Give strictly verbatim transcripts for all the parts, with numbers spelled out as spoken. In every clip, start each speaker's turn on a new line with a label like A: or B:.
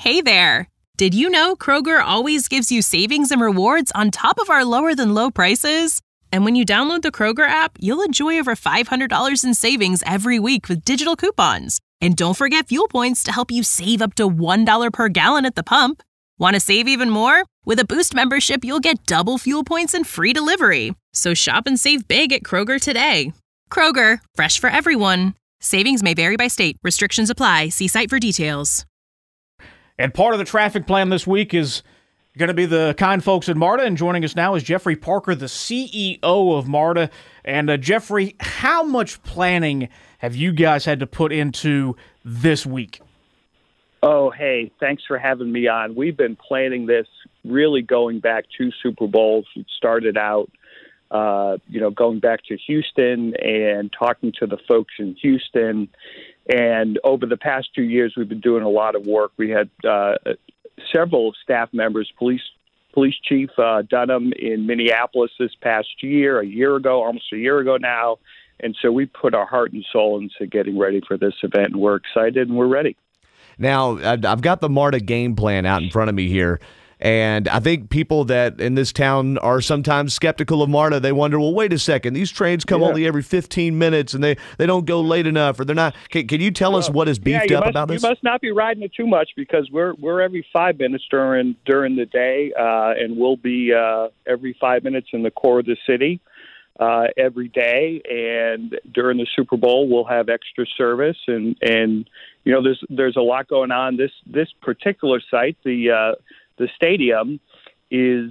A: Hey there! Did you know Kroger always gives you savings and rewards on top of our lower-than-low prices? And when you download the Kroger app, you'll enjoy over five hundred dollars in savings every week with digital coupons. And don't forget fuel points to help you save up to one dollar per gallon at the pump. Want to save even more? With a Boost membership, you'll get double fuel points and free delivery. So shop and save big at Kroger today. Kroger, fresh for everyone. Savings may vary by state. Restrictions apply. See site for details.
B: And part of the traffic plan this week is going to be the kind folks at MARTA, and joining us now is Jeffrey Parker, the C E O of MARTA. And uh, Jeffrey, how much planning have you guys had to put into this week?
C: Oh, hey, thanks for having me on. We've been planning this really going back two Super Bowls. It started out, uh, you know, going back to Houston and talking to the folks in Houston. And over the past two years, we've been doing a lot of work. We had uh, several staff members, police police chief uh, Dunham in Minneapolis this past year, a year ago, almost a year ago now. And so we put our heart and soul into getting ready for this event, and we're excited and we're ready.
D: Now, I've got the MARTA game plan out in front of me here. And I think people that in this town are sometimes skeptical of MARTA. They wonder, well, wait a second. These trains come yeah. only every fifteen minutes, and they, they don't go late enough, or they're not. Can, can you tell well, us what is beefed
C: yeah,
D: up
C: must,
D: about this?
C: You must not be riding it too much, because we're we're every five minutes during during the day, uh, and we'll be uh, every five minutes in the core of the city uh, every day. And during the Super Bowl, we'll have extra service, and and you know there's there's a lot going on. This this particular site, the uh, The stadium is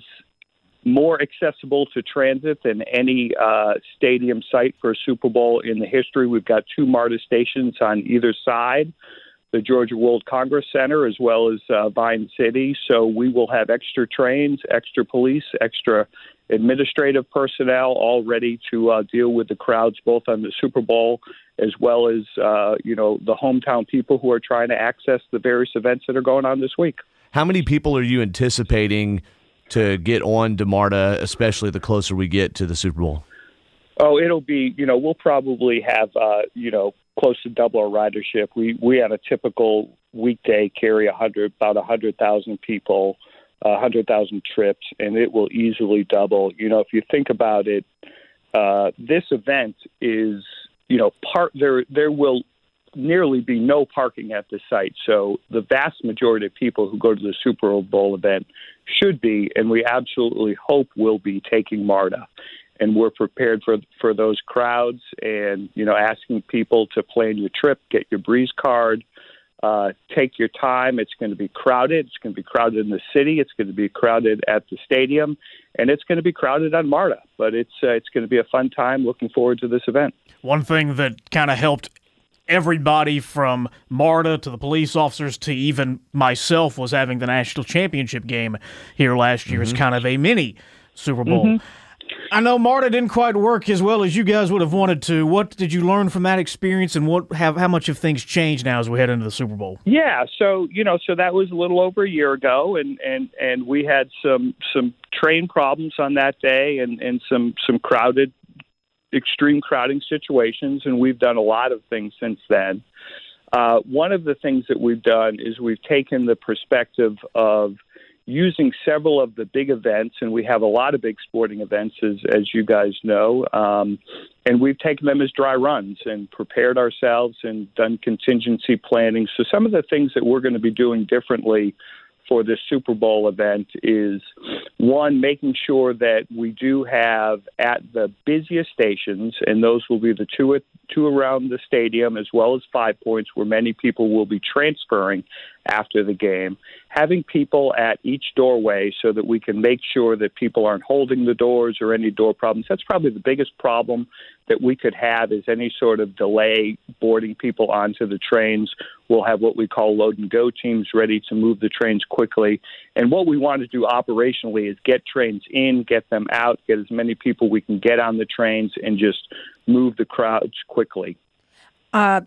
C: more accessible to transit than any uh, stadium site for a Super Bowl in the history. We've got two MARTA stations on either side, the Georgia World Congress Center as well as uh, Vine City. So we will have extra trains, extra police, extra administrative personnel, all ready to uh, deal with the crowds both on the Super Bowl as well as, uh, you know, the hometown people who are trying to access the various events that are going on this week.
D: How many people are you anticipating to get on to MARTA, especially the closer we get to the Super Bowl?
C: Oh, it'll be, you know, we'll probably have, uh, you know, close to double our ridership. We we on a typical weekday carry a hundred, about a hundred thousand people, a hundred thousand trips, and it will easily double. You know, if you think about it, uh, this event is, you know, part there. There will nearly be no parking at the site. So the vast majority of people who go to the Super Bowl event should be, and we absolutely hope will be, taking MARTA. And we're prepared for for those crowds, and, you know, asking people to plan your trip, get your Breeze card, uh, take your time. It's going to be crowded. It's going to be crowded in the city. It's going to be crowded at the stadium, and it's going to be crowded on MARTA. But it's, uh, it's going to be a fun time. Looking forward to this event.
B: One thing that kind of helped everybody from MARTA to the police officers to even myself was having the national championship game here last year. Mm-hmm. As kind of a mini Super Bowl. Mm-hmm. I know MARTA didn't quite work as well as you guys would have wanted to. What did you learn from that experience, and what have how much have things changed now as we head into the Super Bowl?
C: Yeah, so you know, so that was a little over a year ago, and and, and we had some some train problems on that day, and, and some some crowded. extreme crowding situations, and we've done a lot of things since then. Uh, one of the things that we've done is we've taken the perspective of using several of the big events, and we have a lot of big sporting events, as, as you guys know, um, and we've taken them as dry runs and prepared ourselves and done contingency planning. So some of the things that we're going to be doing differently for this Super Bowl event is, one, making sure that we do have at the busiest stations, and those will be the two two around the stadium as well as Five Points, where many people will be transferring after the game, having people at each doorway so that we can make sure that people aren't holding the doors or any door problems. That's probably the biggest problem that we could have, is any sort of delay boarding people onto the trains. We'll have what we call load and go teams ready to move the trains quickly. And what we want to do operationally is get trains in, get them out, get as many people we can get on the trains, and just move the crowds quickly.
E: Uh,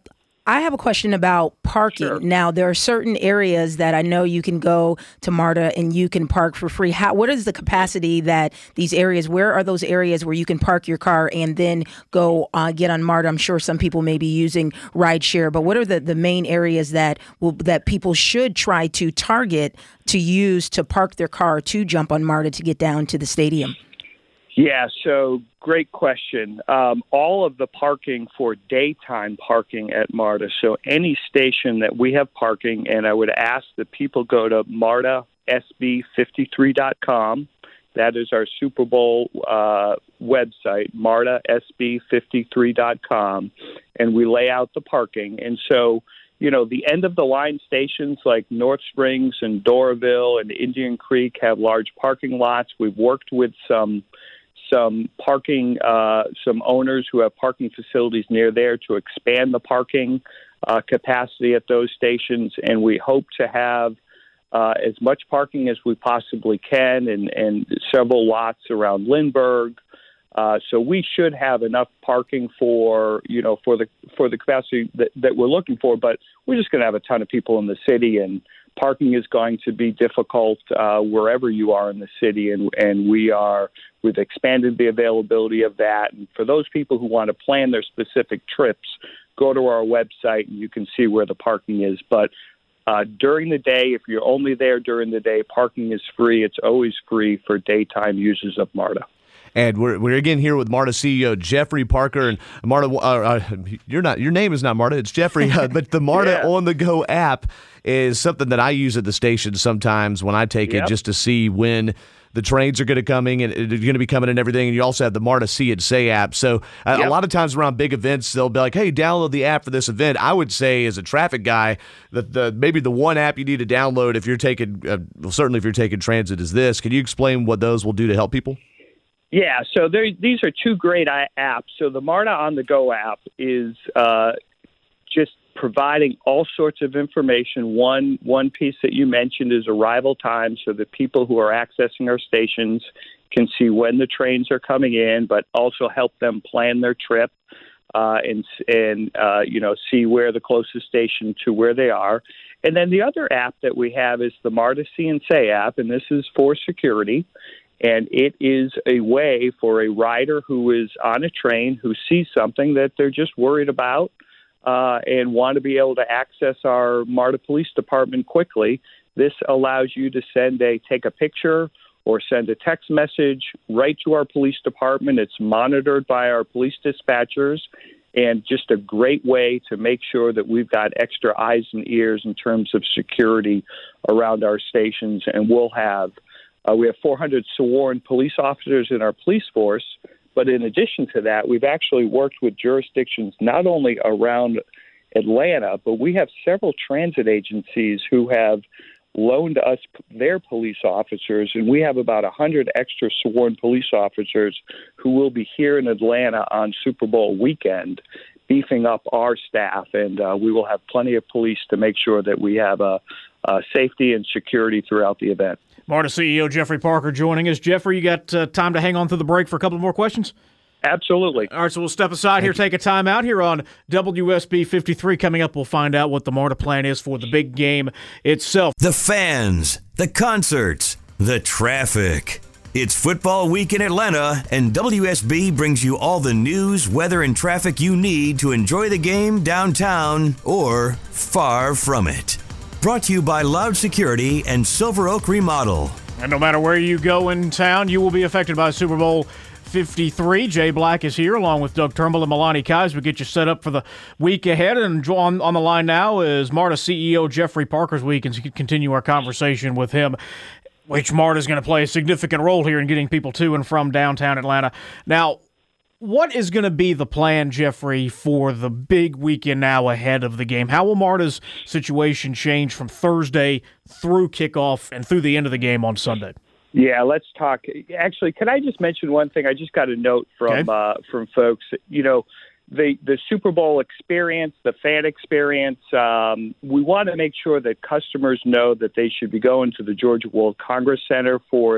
E: I have a question about parking.
C: Sure.
E: Now, there are certain areas that I know you can go to MARTA and you can park for free. How, what is the capacity that these areas, where are those areas where you can park your car and then go uh, get on MARTA? I'm sure some people may be using rideshare, but what are the, the main areas that will, that people should try to target to use to park their car to jump on MARTA to get down to the stadium?
C: Yeah, so great question. Um, all of the parking for daytime parking at MARTA, so any station that we have parking, and I would ask that people go to marta s b fifty-three dot com. That is our Super Bowl uh, website, marta s b fifty-three dot com, and we lay out the parking. And so, you know, the end-of-the-line stations like North Springs and Doraville and Indian Creek have large parking lots. We've worked with some some parking, uh, some owners who have parking facilities near there to expand the parking uh, capacity at those stations, and we hope to have uh, as much parking as we possibly can and, and several lots around Lindbergh. Uh, so we should have enough parking for, you know, for the for the capacity that, that we're looking for, but we're just going to have a ton of people in the city, and parking is going to be difficult uh, wherever you are in the city, and and we are we've expanded the availability of that. And for those people who want to plan their specific trips, go to our website and you can see where the parking is. But uh, during the day, if you're only there during the day, parking is free. It's always free for daytime users of MARTA.
D: And we're we're again here with MARTA C E O Jeffrey Parker. And MARTA, uh, uh, you're not your name is not MARTA, it's Jeffrey. Uh, but the MARTA
C: yeah.
D: On the Go app is something that I use at the station sometimes when I take
C: Yep.
D: it, just to see when the trains are going to coming and they're going to be coming and everything. And you also have the MARTA See and Say app. So uh,
C: Yep.
D: a lot of times around big events, they'll be like, "Hey, download the app for this event." I would say, as a traffic guy, that the maybe the one app you need to download if you're taking, uh, well, certainly if you're taking transit, is this. Can you explain what those will do to help people?
C: Yeah, so there, these are two great apps. So the MARTA On the Go app is uh, just providing all sorts of information. One one piece that you mentioned is arrival time, so that people who are accessing our stations can see when the trains are coming in, but also help them plan their trip uh, and and uh, you know see where the closest station to where they are. And then the other app that we have is the MARTA See and Say app, and this is for security. And it is a way for a rider who is on a train who sees something that they're just worried about uh, and want to be able to access our MARTA Police Department quickly. This allows you to send a take a picture or send a text message right to our police department. It's monitored by our police dispatchers, and just a great way to make sure that we've got extra eyes and ears in terms of security around our stations. And we'll have Uh, we have four hundred sworn police officers in our police force, but in addition to that, we've actually worked with jurisdictions not only around Atlanta, but we have several transit agencies who have loaned us their police officers, and we have about one hundred extra sworn police officers who will be here in Atlanta on Super Bowl weekend, beefing up our staff, and uh, we will have plenty of police to make sure that we have a, a safety and security throughout the event.
B: MARTA C E O Jeffrey Parker joining us. Jeffrey, you got uh, time to hang on through the break for a couple more questions?
C: Absolutely.
B: All right, so we'll step aside here, take a time out here on W S B fifty-three. Coming up, we'll find out what the MARTA plan is for the big game itself.
F: The fans, the concerts, the traffic. It's football week in Atlanta, and W S B brings you all the news, weather, and traffic you need to enjoy the game downtown or far from it. Brought to you by Loud Security and Silver Oak Remodel.
B: And no matter where you go in town, you will be affected by Super Bowl fifty-three. Jay Black is here along with Doug Turnbull and Milani Kais. We get you set up for the week ahead. And on, on the line now is MARTA C E O Jeffrey Parker's week, and continue our conversation with him, which MARTA is going to play a significant role here in getting people to and from downtown Atlanta. Now, what is going to be the plan, Jeffrey, for the big weekend now ahead of the game? How will MARTA's situation change from Thursday through kickoff and through the end of the game on Sunday?
C: Yeah, let's talk. Actually, can I just mention one thing? I just got a note from
B: okay.
C: uh, from folks. You know, the the Super Bowl experience, the fan experience. Um, we want to make sure that customers know that they should be going to the Georgia World Congress Center for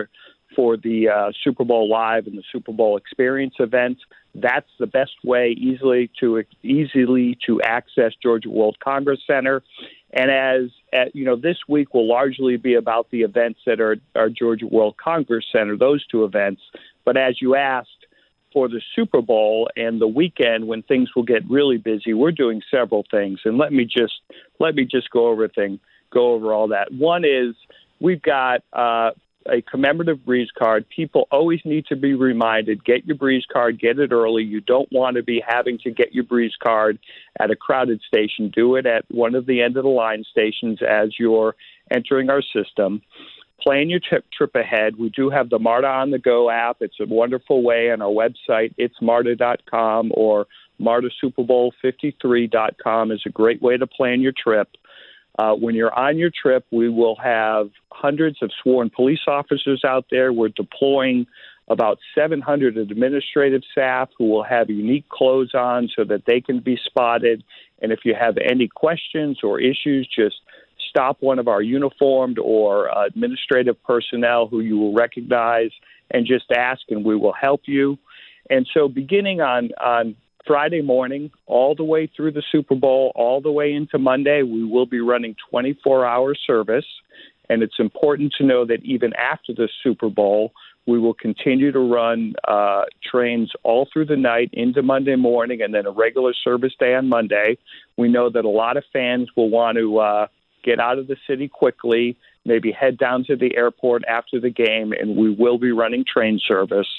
C: for the uh, Super Bowl Live and the Super Bowl Experience events. That's the best way easily to easily to access Georgia World Congress Center. And as, as you know, this week will largely be about the events that are, are Georgia World Congress Center, those two events. But as you asked, for the Super Bowl and the weekend when things will get really busy, we're doing several things. And let me just let me just go over thing, go over all that. One is we've got uh, a commemorative Breeze card. People always need to be reminded, get your Breeze card, get it early. You don't want to be having to get your Breeze card at a crowded station. Do it at one of the end-of-the-line stations as you're entering our system. Plan your trip, trip ahead. We do have the MARTA on the Go app. It's a wonderful way on our website. It's marta dot com or marta super bowl fifty-three dot com is a great way to plan your trip. Uh, when you're on your trip, we will have hundreds of sworn police officers out there. We're deploying about seven hundred administrative staff who will have unique clothes on so that they can be spotted. And if you have any questions or issues, just stop one of our uniformed or uh, administrative personnel who you will recognize and just ask, and we will help you. And so beginning on, on Friday morning, all the way through the Super Bowl, all the way into Monday, we will be running twenty-four hour service. And it's important to know that even after the Super Bowl, we will continue to run uh, trains all through the night into Monday morning and then a regular service day on Monday. We know that a lot of fans will want to uh, get out of the city quickly, maybe head down to the airport after the game, and we will be running train service.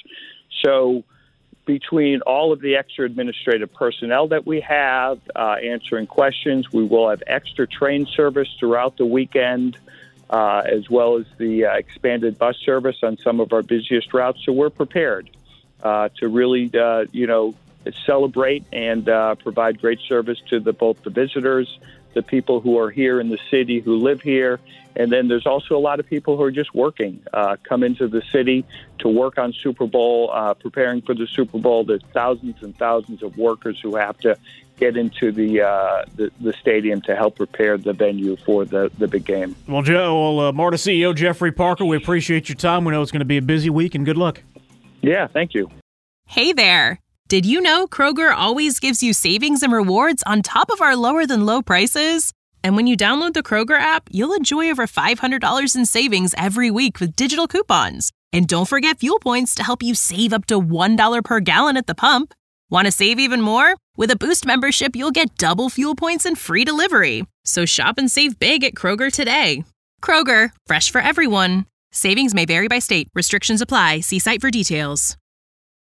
C: So between all of the extra administrative personnel that we have uh, answering questions, we will have extra train service throughout the weekend, uh, as well as the uh, expanded bus service on some of our busiest routes. So we're prepared uh, to really, uh, you know, celebrate and uh, provide great service to the, both the visitors, the people who are here in the city who live here. And then there's also a lot of people who are just working, uh, come into the city to work on Super Bowl, uh, preparing for the Super Bowl. There's thousands and thousands of workers who have to get into the uh, the, the stadium to help prepare the venue for the, the big game.
B: Well, Joe, well, uh, MARTA C E O Jeffrey Parker, we appreciate your time. We know it's going to be a busy week, and good luck.
C: Yeah, thank you.
A: Hey there. Did you know Kroger always gives you savings and rewards on top of our lower-than-low prices? And when you download the Kroger app, you'll enjoy over five hundred dollars in savings every week with digital coupons. And don't forget fuel points to help you save up to one dollar per gallon at the pump. Want to save even more? With a Boost membership, you'll get double fuel points and free delivery. So shop and save big at Kroger today. Kroger, fresh for everyone. Savings may vary by state. Restrictions apply. See site for details.